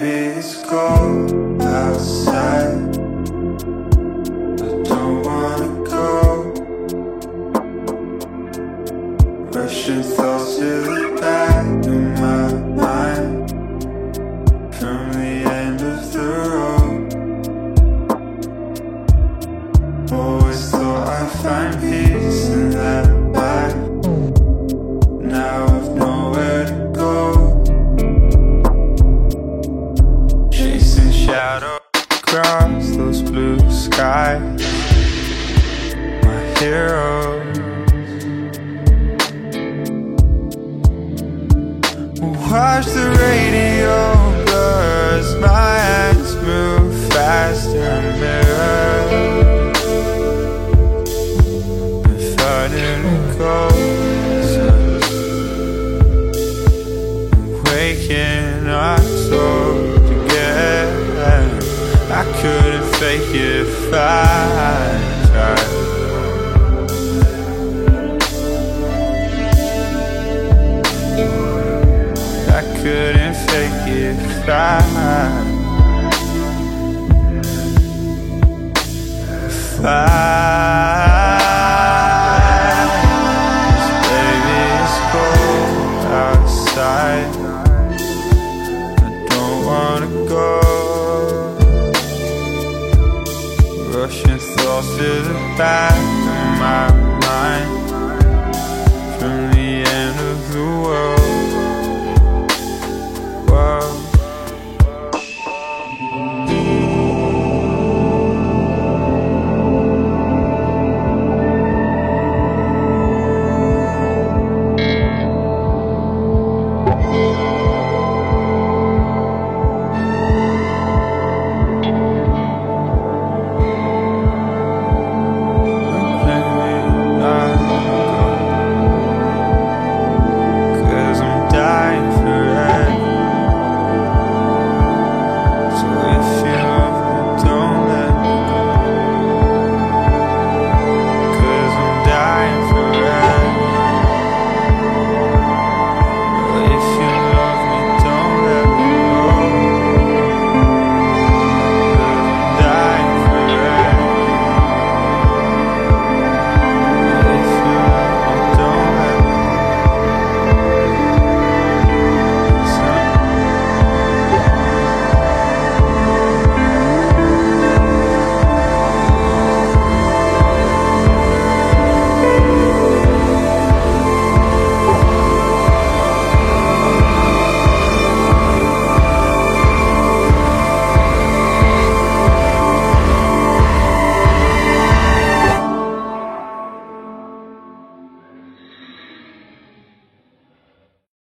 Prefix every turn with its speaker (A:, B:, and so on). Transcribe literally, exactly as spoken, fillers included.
A: Baby, it's cold outside. I don't wanna go. Rushing thoughts to the back of my mind from the end of the road. Always thought I'd find peace in that life. Now I've nowhere to go. Chasing shadows across those blue skies. My heroes. Watch the radio blur as my hands move faster and mirrors. If I didn't go, waking up so together, I couldn't fake it if I tried. I couldn't fake it if I, if I. Baby, it's cold outside. I don't wanna go. Rushing thoughts to the back of my